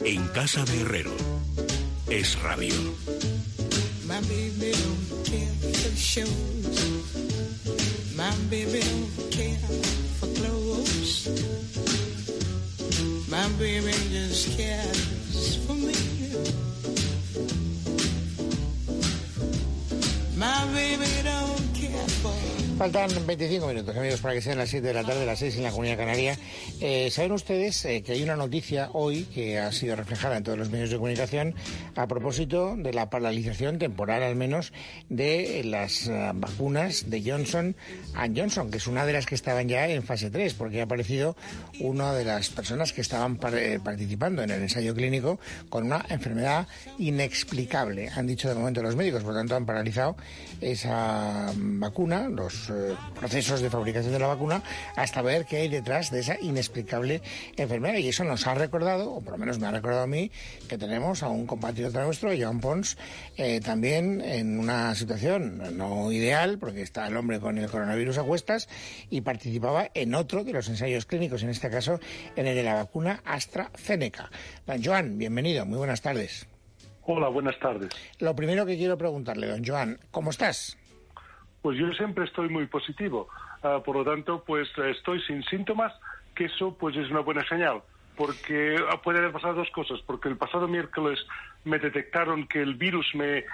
En casa de Herrero. Es Radio. My baby don't care for shows. My baby don't care for clothes. My baby just cares for me. My baby don't care for... Faltan 25 minutos, amigos, para que sean las 7 de la tarde, las 6 en la Comunidad Canaria. Saben ustedes que hay una noticia hoy que ha sido reflejada en todos los medios de comunicación a propósito de la paralización temporal, al menos, de las vacunas de Johnson & Johnson, que es una de las que estaban ya en fase 3, porque ha aparecido una de las personas que estaban participando en el ensayo clínico con una enfermedad inexplicable, han dicho de momento los médicos. Por lo tanto, han paralizado esa vacuna, los procesos de fabricación de la vacuna, hasta ver qué hay detrás de esa inexplicable enfermedad. Y eso nos ha recordado, o por lo menos me ha recordado a mí, que tenemos a un compatriota nuestro, Joan Pons, también en una situación no ideal, porque está el hombre con el coronavirus a cuestas, y participaba en otro de los ensayos clínicos, en este caso en el de la vacuna AstraZeneca. Don Joan, bienvenido, muy buenas tardes. Hola, buenas tardes. Lo primero que quiero preguntarle, don Joan, ¿cómo estás? Pues yo siempre estoy muy positivo, por lo tanto, pues estoy sin síntomas, que eso pues es una buena señal, porque puede haber pasado dos cosas, porque el pasado miércoles me detectaron que el virus,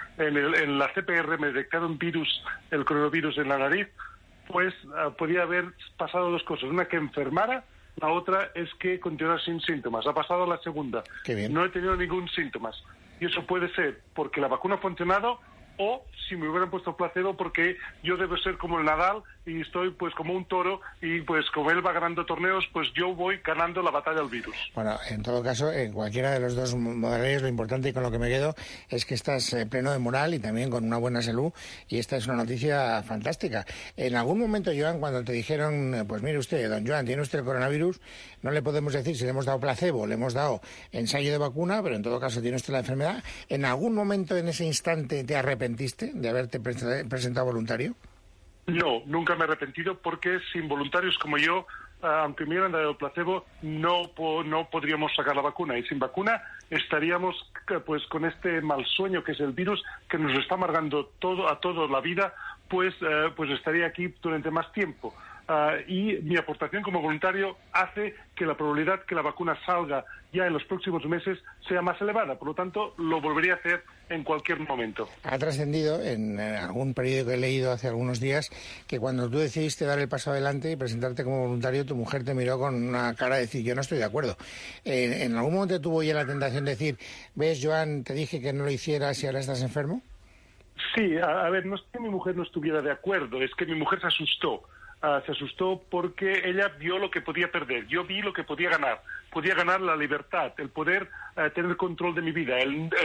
en la CPR me detectaron el coronavirus en la nariz, pues podía haber pasado dos cosas, una que enfermara, la otra es que continuara sin síntomas. Ha pasado la segunda. Qué bien. No he tenido ningún síntomas, y eso puede ser porque la vacuna ha funcionado, o si me hubieran puesto placebo, porque yo debo ser como el Nadal y estoy pues como un toro, y pues como él va ganando torneos, pues yo voy ganando la batalla al virus. Bueno, en todo caso, en cualquiera de los dos modalidades, lo importante y con lo que me quedo es que estás pleno de moral y también con una buena salud, y esta es una noticia fantástica. En algún momento, Joan, cuando te dijeron, pues mire usted, don Joan, tiene usted el coronavirus, no le podemos decir si le hemos dado placebo, le hemos dado ensayo de vacuna, pero en todo caso tiene usted la enfermedad, ¿en algún momento en ese instante te arrepentiste de haberte presentado voluntario? No, nunca me he arrepentido, porque sin voluntarios como yo, aunque me hubieran dado el placebo, no podríamos sacar la vacuna, y sin vacuna estaríamos pues con este mal sueño que es el virus, que nos está amargando a toda la vida, pues estaría aquí durante más tiempo. Y mi aportación como voluntario hace que la probabilidad que la vacuna salga ya en los próximos meses sea más elevada. Por lo tanto, lo volvería a hacer en cualquier momento. Ha trascendido en algún periódico que he leído hace algunos días que cuando tú decidiste dar el paso adelante y presentarte como voluntario, tu mujer te miró con una cara de decir, yo no estoy de acuerdo. ¿En algún momento tuvo ya la tentación de decir, ves, Joan, te dije que no lo hicieras y ahora estás enfermo? Sí, a ver, no es que mi mujer no estuviera de acuerdo, es que mi mujer se asustó. Se asustó porque ella vio lo que podía perder, yo vi lo que podía ganar la libertad, el poder tener control de mi vida,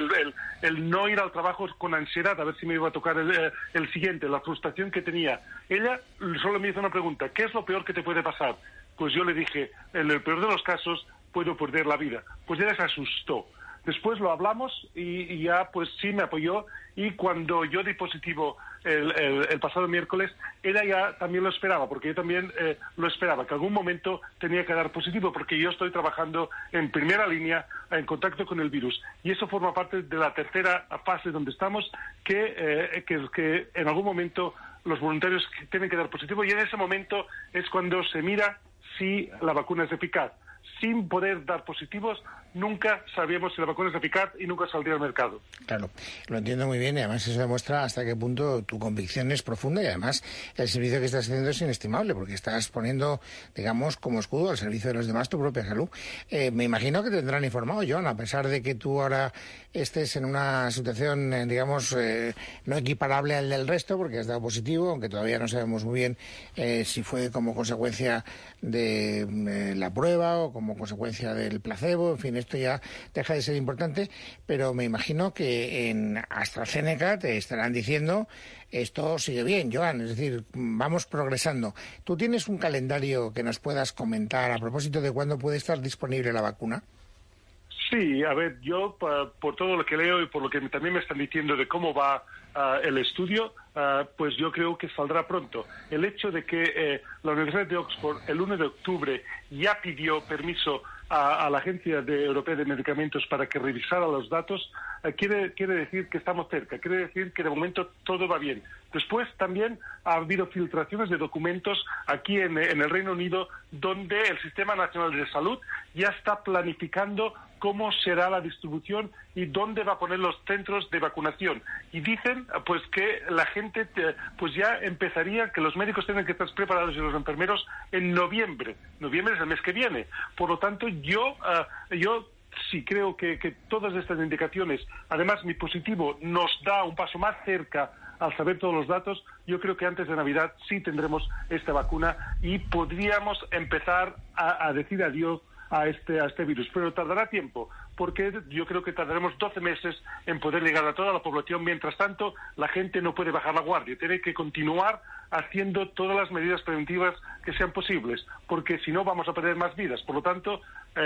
el no ir al trabajo con ansiedad a ver si me iba a tocar el siguiente, la frustración que tenía. Ella solo me hizo una pregunta, ¿qué es lo peor que te puede pasar? Pues yo le dije, en el peor de los casos puedo perder la vida. Pues ella se asustó. Después lo hablamos y ya pues sí me apoyó, y cuando yo di positivo el pasado miércoles, ella ya también lo esperaba, porque yo también lo esperaba, que algún momento tenía que dar positivo, porque yo estoy trabajando en primera línea en contacto con el virus, y eso forma parte de la tercera fase donde estamos, que en algún momento los voluntarios tienen que dar positivo, y en ese momento es cuando se mira si la vacuna es eficaz. Sin poder dar positivos, nunca sabíamos si la vacuna es eficaz y nunca saldría al mercado. Claro, lo entiendo muy bien, y además eso demuestra hasta qué punto tu convicción es profunda, y además el servicio que estás haciendo es inestimable, porque estás poniendo, digamos, como escudo al servicio de los demás tu propia salud. Me imagino que te tendrán informado, John, a pesar de que tú ahora estés en una situación, digamos, no equiparable al del resto, porque has dado positivo, aunque todavía no sabemos muy bien si fue como consecuencia de la prueba o como consecuencia del placebo, en fin, esto ya deja de ser importante, pero me imagino que en AstraZeneca te estarán diciendo esto sigue bien, Joan, es decir, vamos progresando. ¿Tú tienes un calendario que nos puedas comentar a propósito de cuándo puede estar disponible la vacuna? Sí, a ver, yo por todo lo que leo y por lo que también me están diciendo de cómo va el estudio, pues yo creo que saldrá pronto. El hecho de que la Universidad de Oxford el 1 de octubre ya pidió permiso a la Agencia Europea de Medicamentos para que revisara los datos, quiere decir que estamos cerca, quiere decir que de momento todo va bien. Después también ha habido filtraciones de documentos aquí en el Reino Unido, donde el Sistema Nacional de Salud ya está planificando cómo será la distribución y dónde va a poner los centros de vacunación. Y dicen pues que la gente pues ya empezaría, que los médicos tienen que estar preparados y los enfermeros en noviembre. Noviembre es el mes que viene. Por lo tanto, yo sí creo que todas estas indicaciones, además mi positivo nos da un paso más cerca al saber todos los datos. Yo creo que antes de Navidad sí tendremos esta vacuna y podríamos empezar a decir adiós a este virus, pero tardará tiempo, porque yo creo que tardaremos 12 meses en poder llegar a toda la población. Mientras tanto, la gente no puede bajar la guardia, tiene que continuar haciendo todas las medidas preventivas que sean posibles, porque si no vamos a perder más vidas. Por lo tanto,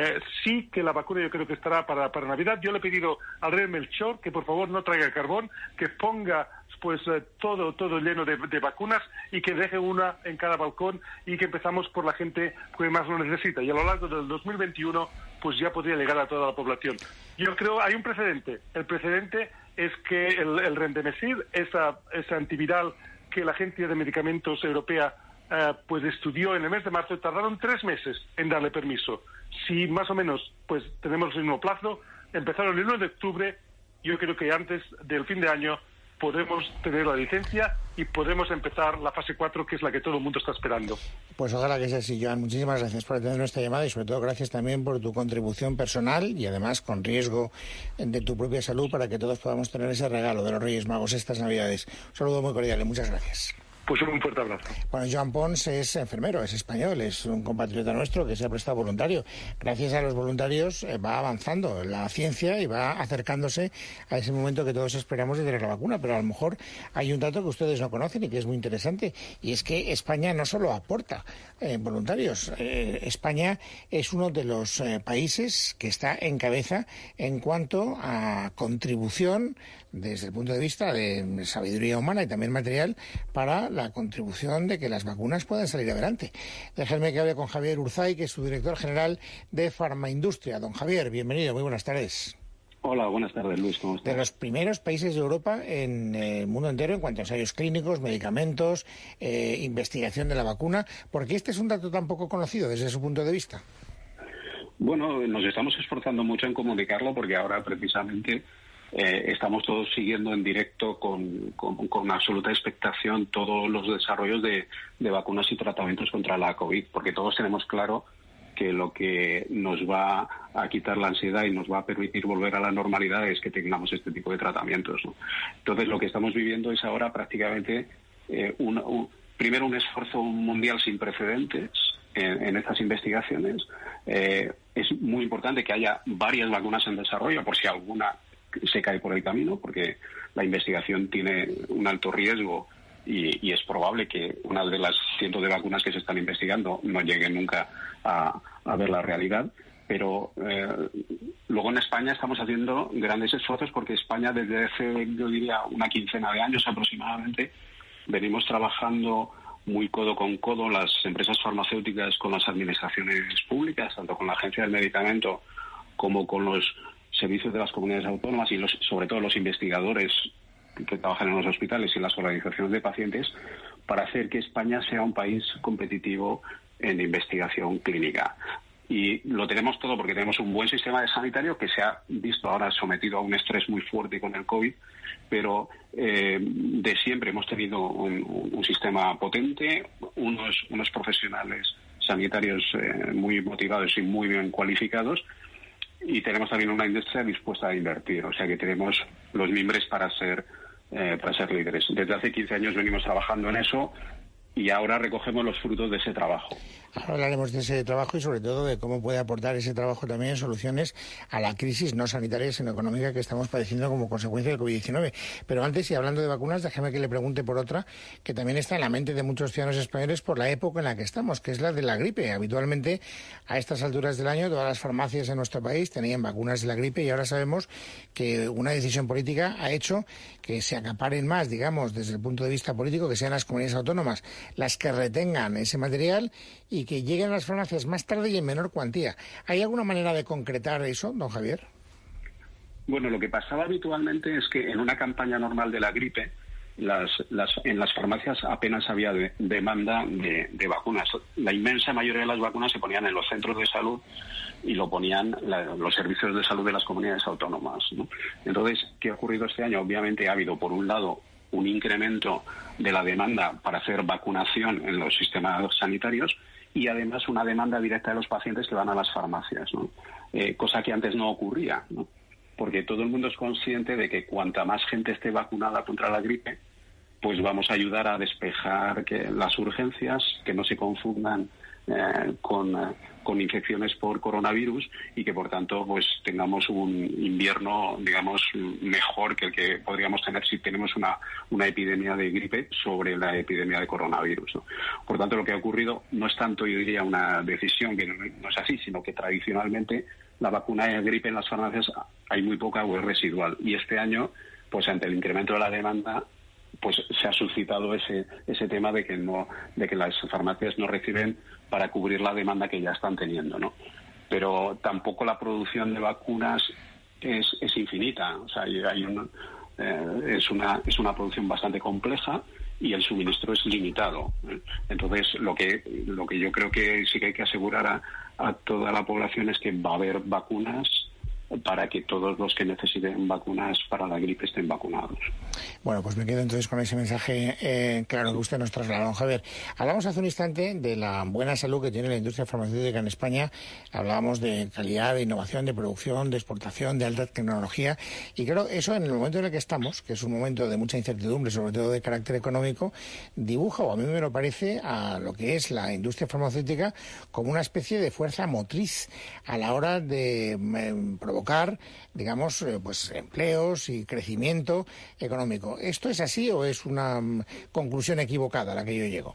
sí que la vacuna yo creo que estará para Navidad. Yo le he pedido al rey Melchor que por favor no traiga carbón, que ponga pues todo lleno de vacunas y que deje una en cada balcón y que empezamos por la gente que más lo necesita. Y a lo largo del 2021 pues ya podría llegar a toda la población. Yo creo hay un precedente. El precedente es que el Remdesivir, esa antiviral que la Agencia de Medicamentos Europea pues estudió en el mes de marzo, tardaron 3 meses en darle permiso. Si más o menos pues tenemos el mismo plazo, empezaron el 1 de octubre, yo creo que antes del fin de año podemos tener la licencia y podemos empezar la fase 4, que es la que todo el mundo está esperando. Pues ojalá que sea así, Joan. Muchísimas gracias por atender nuestra llamada y sobre todo gracias también por tu contribución personal y además con riesgo de tu propia salud para que todos podamos tener ese regalo de los Reyes Magos estas Navidades. Un saludo muy cordial y muchas gracias. Pues un fuerte abrazo. Bueno, Joan Pons es enfermero, es español, es un compatriota nuestro que se ha prestado voluntario. Gracias a los voluntarios va avanzando la ciencia y va acercándose a ese momento que todos esperamos de tener la vacuna. Pero a lo mejor hay un dato que ustedes no conocen y que es muy interesante, y es que España no solo aporta voluntarios. España es uno de los países que está en cabeza en cuanto a contribución desde el punto de vista de sabiduría humana y también material para la contribución de que las vacunas puedan salir adelante. Déjenme que hable con Javier Urzay, que es su director general de Farmaindustria. Don Javier, bienvenido, muy buenas tardes. Hola, buenas tardes, Luis, ¿cómo estás? De los primeros países de Europa en el mundo entero en cuanto a ensayos clínicos, medicamentos, investigación de la vacuna, porque este es un dato tan poco conocido desde su punto de vista. Bueno, nos estamos esforzando mucho en comunicarlo porque ahora precisamente estamos todos siguiendo en directo con absoluta expectación todos los desarrollos de vacunas y tratamientos contra la COVID, porque todos tenemos claro que lo que nos va a quitar la ansiedad y nos va a permitir volver a la normalidad es que tengamos este tipo de tratamientos, ¿no? Entonces, lo que estamos viviendo es ahora prácticamente primero un esfuerzo mundial sin precedentes en estas investigaciones. Es muy importante que haya varias vacunas en desarrollo por si alguna se cae por el camino, porque la investigación tiene un alto riesgo y es probable que una de las cientos de vacunas que se están investigando no lleguen nunca a ver la realidad. Pero luego en España estamos haciendo grandes esfuerzos porque España desde hace, yo diría, una quincena de años aproximadamente, venimos trabajando muy codo con codo las empresas farmacéuticas con las administraciones públicas, tanto con la Agencia del Medicamento como con los servicios de las comunidades autónomas y sobre todo los investigadores que trabajan en los hospitales y las organizaciones de pacientes, para hacer que España sea un país competitivo en investigación clínica. Y lo tenemos todo porque tenemos un buen sistema de sanitario que se ha visto ahora sometido a un estrés muy fuerte con el COVID, pero de siempre hemos tenido un sistema potente, unos profesionales sanitarios muy motivados y muy bien cualificados, y tenemos también una industria dispuesta a invertir, o sea que tenemos los mimbres para ser líderes. Desde hace 15 años venimos trabajando en eso y ahora recogemos los frutos de ese trabajo. Ahora hablaremos de ese trabajo y sobre todo de cómo puede aportar ese trabajo también soluciones a la crisis no sanitaria sino económica que estamos padeciendo como consecuencia del COVID-19. Pero antes, y hablando de vacunas, déjame que le pregunte por otra que también está en la mente de muchos ciudadanos españoles por la época en la que estamos, que es la de la gripe. Habitualmente, a estas alturas del año, todas las farmacias en nuestro país tenían vacunas de la gripe y ahora sabemos que una decisión política ha hecho que se acaparen más, digamos, desde el punto de vista político, que sean las comunidades autónomas las que retengan ese material y y que lleguen a las farmacias más tarde y en menor cuantía. ¿Hay alguna manera de concretar eso, don Javier? Bueno, lo que pasaba habitualmente es que en una campaña normal de la gripe, en las farmacias apenas había demanda de vacunas. La inmensa mayoría de las vacunas se ponían en los centros de salud y lo ponían los servicios de salud de las comunidades autónomas, ¿no? Entonces, ¿qué ha ocurrido este año? Obviamente ha habido, por un lado, un incremento de la demanda para hacer vacunación en los sistemas sanitarios y además una demanda directa de los pacientes que van a las farmacias, ¿no? Cosa que antes no ocurría, ¿no? Porque todo el mundo es consciente de que cuanta más gente esté vacunada contra la gripe, pues vamos a ayudar a despejar las urgencias, que no se confundan con infecciones por coronavirus y que, por tanto, pues tengamos un invierno, digamos, mejor que el que podríamos tener si tenemos una epidemia de gripe sobre la epidemia de coronavirus, ¿no? Por tanto, lo que ha ocurrido no es tanto, yo diría, una decisión que no es así, sino que tradicionalmente la vacuna de gripe en las farmacias hay muy poca o es residual. Y este año, pues ante el incremento de la demanda, pues se ha suscitado ese tema de que las farmacias no reciben para cubrir la demanda que ya están teniendo, ¿no? Pero tampoco la producción de vacunas es infinita. O sea, es una producción bastante compleja y el suministro es limitado, ¿eh? Entonces, lo que yo creo que sí que hay que asegurar a toda la población es que va a haber vacunas para que todos los que necesiten vacunas para la gripe estén vacunados. Bueno, pues me quedo entonces con ese mensaje claro que usted nos trasladó, don Javier. Hablamos hace un instante de la buena salud que tiene la industria farmacéutica en España. Hablábamos de calidad, de innovación, de producción, de exportación, de alta tecnología. Y claro, eso en el momento en el que estamos, que es un momento de mucha incertidumbre, sobre todo de carácter económico, dibuja, o a mí me lo parece, a lo que es la industria farmacéutica como una especie de fuerza motriz a la hora de provocar, digamos, pues empleos y crecimiento económico. ¿Esto es así o es una conclusión equivocada a la que yo llego?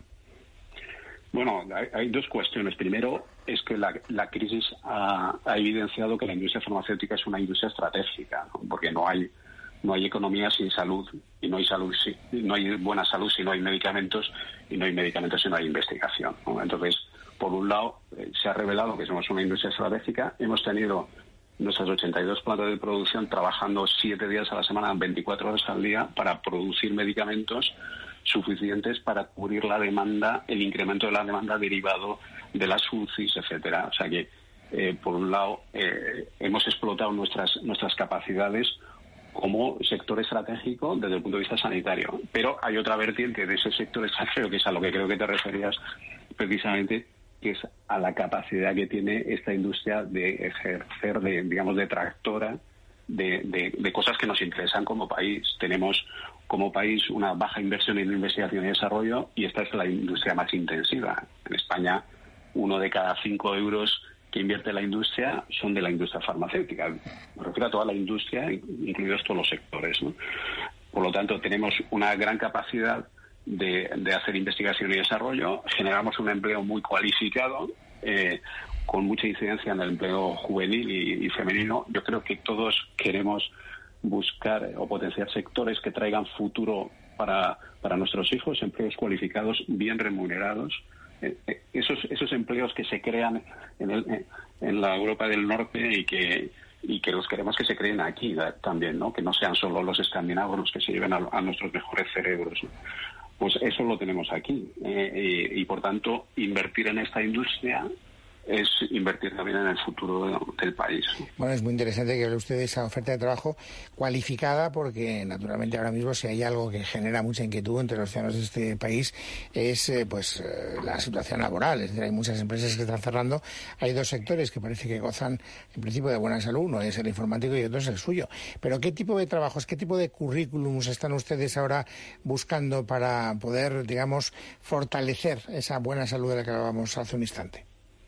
Bueno, hay dos cuestiones. Primero, es que la crisis ha evidenciado que la industria farmacéutica es una industria estratégica, ¿no? Porque no hay economía sin salud y no hay buena salud si no hay medicamentos y no hay medicamentos si no hay investigación, ¿no? Entonces, por un lado, se ha revelado que somos una industria estratégica. Hemos tenido nuestras 82 plantas de producción trabajando 7 días a la semana, 24 horas al día, para producir medicamentos suficientes para cubrir la demanda, el incremento de la demanda derivado de las UCIs, etcétera. O sea que, por un lado, hemos explotado nuestras capacidades como sector estratégico desde el punto de vista sanitario. Pero hay otra vertiente de ese sector extranjero, que es a lo que creo que te referías precisamente, que es a la capacidad que tiene esta industria de ejercer, de tractora de cosas que nos interesan como país. Tenemos como país una baja inversión en investigación y desarrollo y esta es la industria más intensiva. En España, 1 de cada 5 euros que invierte la industria son de la industria farmacéutica. Me refiero a toda la industria, incluidos todos los sectores, ¿no? Por lo tanto, tenemos una gran capacidad de hacer investigación y desarrollo, generamos un empleo muy cualificado, con mucha incidencia en el empleo juvenil y femenino. Yo creo que todos queremos buscar o potenciar sectores que traigan futuro para nuestros hijos, empleos cualificados, bien remunerados. Esos empleos que se crean en la Europa del Norte y que los queremos que se creen aquí también, ¿no? Que no sean solo los escandinavos los que se lleven a nuestros mejores cerebros, ¿no? Pues eso lo tenemos aquí y por tanto invertir en esta industria es invertir también en el futuro del país. Bueno, es muy interesante que hable usted de esa oferta de trabajo cualificada, porque naturalmente ahora mismo si hay algo que genera mucha inquietud entre los ciudadanos de este país es la situación laboral. Es decir, hay muchas empresas que están cerrando. Hay 2 sectores que parece que gozan en principio de buena salud, uno es el informático y otro es el suyo. Pero ¿qué tipo de trabajos, qué tipo de currículums están ustedes ahora buscando para poder, digamos, fortalecer esa buena salud de la que hablábamos hace un instante?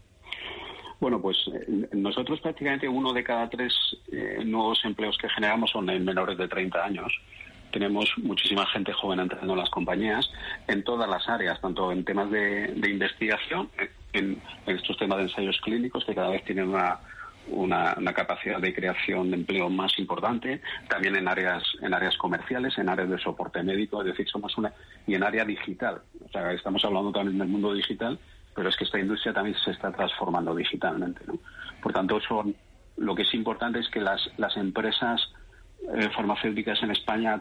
Bueno, pues nosotros prácticamente 1 de cada 3 nuevos empleos que generamos son en menores de 30 años. Tenemos muchísima gente joven entrando en las compañías en todas las áreas, tanto en temas de investigación, en estos temas de ensayos clínicos que cada vez tienen una capacidad de creación de empleo más importante, también en áreas comerciales, en áreas de soporte médico, es decir, y en área digital. O sea, estamos hablando también del mundo digital, pero es que esta industria también se está transformando digitalmente, ¿no? Por tanto, lo que es importante es que las empresas farmacéuticas en España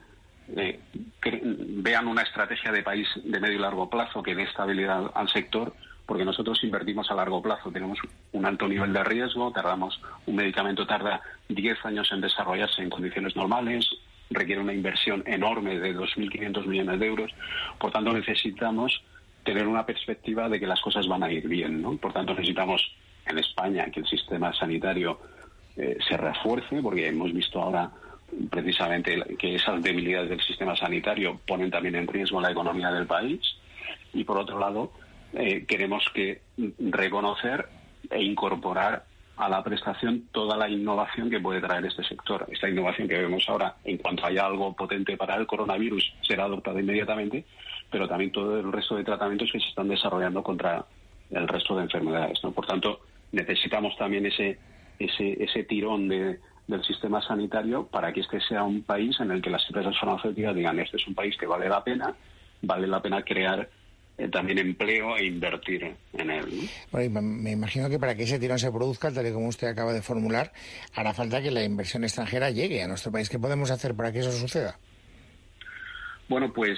vean una estrategia de país de medio y largo plazo que dé estabilidad al sector, porque nosotros invertimos a largo plazo, tenemos un alto nivel de riesgo, un medicamento tarda 10 años en desarrollarse en condiciones normales, requiere una inversión enorme de 2.500 millones de euros, por tanto necesitamos tener una perspectiva de que las cosas van a ir bien, ¿no? Por tanto necesitamos en España que el sistema sanitario se refuerce, porque hemos visto ahora precisamente que esas debilidades del sistema sanitario ponen también en riesgo la economía del país, y por otro lado queremos reconocer e incorporar a la prestación toda la innovación que puede traer este sector. Esta innovación que vemos ahora, en cuanto haya algo potente para el coronavirus, será adoptada inmediatamente, pero también todo el resto de tratamientos que se están desarrollando contra el resto de enfermedades, ¿no? Por tanto, necesitamos también ese tirón del sistema sanitario para que este sea un país en el que las empresas farmacéuticas digan: este es un país que vale la pena crear también empleo e invertir en él, ¿no? Bueno, me imagino que para que ese tirón se produzca, tal y como usted acaba de formular, hará falta que la inversión extranjera llegue a nuestro país. ¿Qué podemos hacer para que eso suceda? Bueno, pues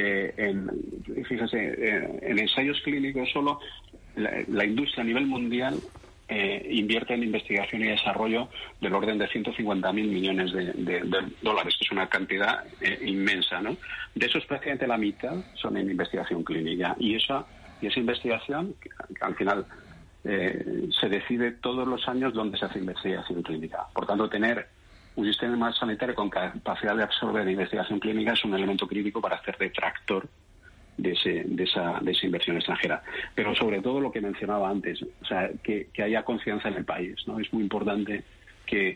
fíjese, en ensayos clínicos solo la industria a nivel mundial invierte en investigación y desarrollo del orden de 150.000 millones de dólares, que es una cantidad inmensa, ¿no? De esos, prácticamente la mitad son en investigación clínica. Y esa investigación, que al final se decide todos los años dónde se hace investigación clínica. Por tanto, tener un sistema sanitario con capacidad de absorber investigación clínica es un elemento crítico para hacer de tractor de esa inversión extranjera. Pero sobre todo lo que mencionaba antes, o sea, que haya confianza en el país, ¿no? Es muy importante que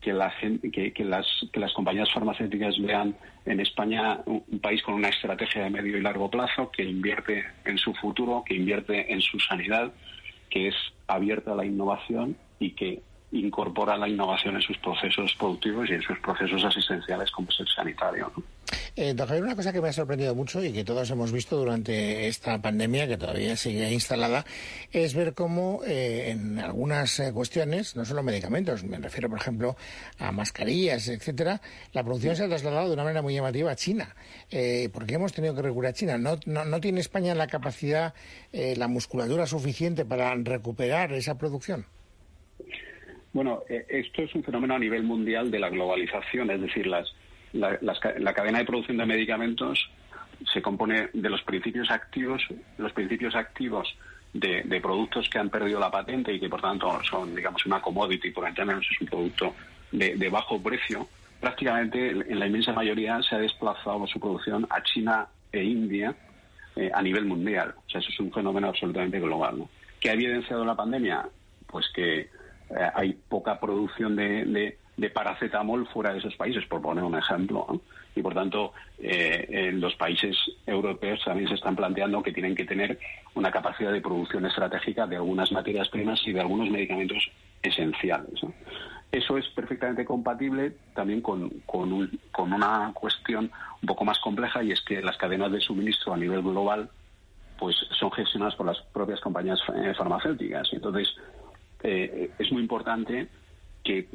las compañías farmacéuticas vean en España un país con una estrategia de medio y largo plazo, que invierte en su futuro, que invierte en su sanidad, que es abierta a la innovación y que incorpora la innovación en sus procesos productivos y en sus procesos asistenciales, como es el sanitario, ¿no? Don Javier, una cosa que me ha sorprendido mucho y que todos hemos visto durante esta pandemia, que todavía sigue instalada, es ver cómo en algunas cuestiones, no solo medicamentos, me refiero por ejemplo a mascarillas, etcétera, la producción se ha trasladado de una manera muy llamativa a China. ¿Por qué hemos tenido que recurrir a China? ¿No tiene España la capacidad, la musculatura suficiente para recuperar esa producción? Bueno, esto es un fenómeno a nivel mundial de la globalización, es decir, la cadena de producción de medicamentos se compone de los principios activos de productos que han perdido la patente y que por tanto son, digamos, una commodity, por entendernos, es un producto de bajo precio. Prácticamente en la inmensa mayoría se ha desplazado su producción a China e India a nivel mundial. O sea, eso es un fenómeno absolutamente global, ¿no? ¿Qué ha evidenciado la pandemia? Pues que hay poca producción de paracetamol fuera de esos países, por poner un ejemplo, ¿no? Y por tanto, en los países europeos también se están planteando que tienen que tener una capacidad de producción estratégica de algunas materias primas y de algunos medicamentos esenciales, ¿no? Eso es perfectamente compatible también con una cuestión un poco más compleja, y es que las cadenas de suministro a nivel global pues son gestionadas por las propias compañías farmacéuticas. Entonces, es muy importante que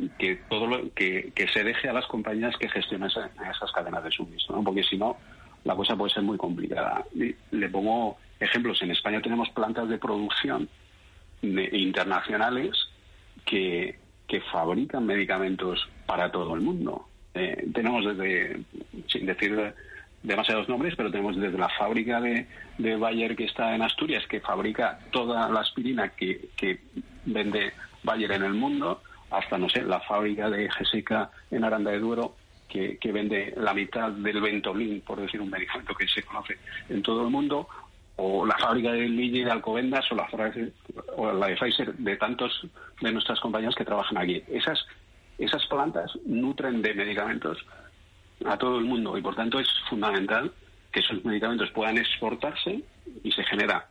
se deje a las compañías que gestionen esas cadenas de suministro, ¿no? Porque si no, la cosa puede ser muy complicada. Le pongo ejemplos. En España tenemos plantas de producción internacionales que fabrican medicamentos para todo el mundo. Tenemos desde, sin decir demasiados nombres, pero tenemos desde la fábrica de Bayer, que está en Asturias, que fabrica toda la aspirina que vende Bayer en el mundo, hasta, no sé, la fábrica de GSK en Aranda de Duero, que vende la mitad del Ventolin, por decir un medicamento que se conoce en todo el mundo, o la fábrica de Lilly de Alcobendas, o la de Pfizer, de tantos de nuestras compañías que trabajan aquí. Esas plantas nutren de medicamentos a todo el mundo, y por tanto es fundamental que esos medicamentos puedan exportarse y se genera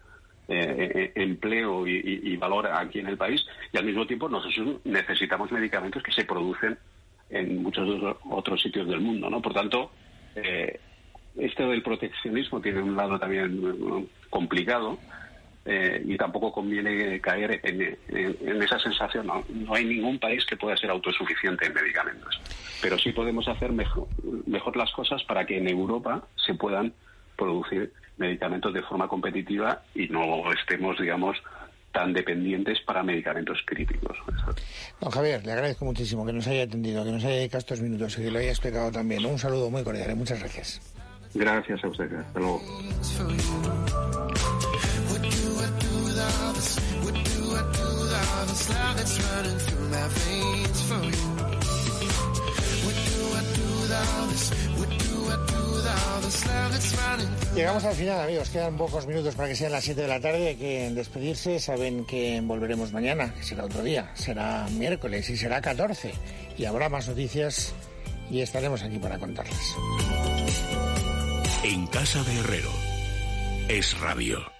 empleo y valor aquí en el país, y al mismo tiempo nosotros necesitamos medicamentos que se producen en muchos otros sitios del mundo, ¿no? Por tanto, esto del proteccionismo tiene un lado también complicado, y tampoco conviene caer en esa sensación. No hay ningún país que pueda ser autosuficiente en medicamentos, pero sí podemos hacer mejor las cosas para que en Europa se puedan producir medicamentos de forma competitiva y no estemos, digamos, tan dependientes para medicamentos críticos. Don Javier, le agradezco muchísimo que nos haya atendido, que nos haya dedicado estos minutos y que lo haya explicado también. Un saludo muy cordial y muchas gracias. Gracias a usted. Hasta luego. Llegamos al final, amigos. Quedan pocos minutos para que sean las 7 de la tarde. Hay que despedirse. Saben que volveremos mañana, que será otro día. Será miércoles y será 14. Y habrá más noticias y estaremos aquí para contarlas. En casa de Herrero. Es Radio.